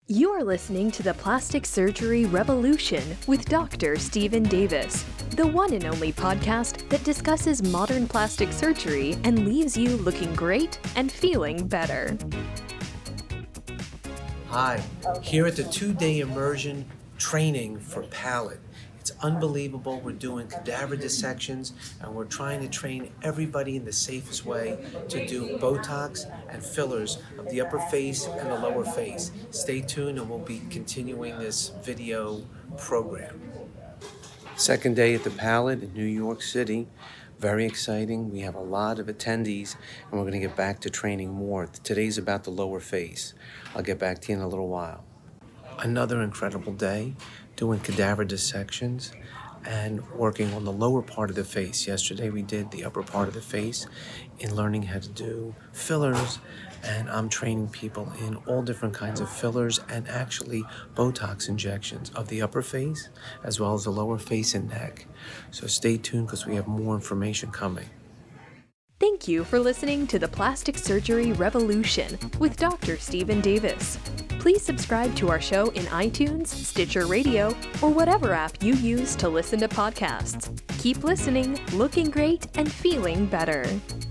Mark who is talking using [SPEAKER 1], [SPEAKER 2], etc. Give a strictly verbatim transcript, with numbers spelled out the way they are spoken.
[SPEAKER 1] You are listening to the Plastic Surgery Revolution with Doctor Stephen Davis, the one and only podcast that discusses modern plastic surgery and leaves you looking great and feeling better.
[SPEAKER 2] Hi, here at the two-day immersion training for palate. It's unbelievable. We're doing cadaver dissections and we're trying to train everybody in the safest way to do Botox and fillers of the upper face and the lower face. Stay tuned and we'll be continuing this video program. Second day at the Palate in New York City. Very exciting. We have a lot of attendees and we're going to get back to training more. Today's about the lower face. I'll get back to you in a little while. Another incredible day doing cadaver dissections and working on the lower part of the face. Yesterday we did the upper part of the face in learning how to do fillers, and I'm training people in all different kinds of fillers and actually Botox injections of the upper face as well as the lower face and neck. So stay tuned because we have more information coming.
[SPEAKER 1] Thank you for listening to the Plastic Surgery Revolution with Doctor Stephen Davis. Please subscribe to our show in iTunes, Stitcher Radio, or whatever app you use to listen to podcasts. Keep listening, looking great, and feeling better.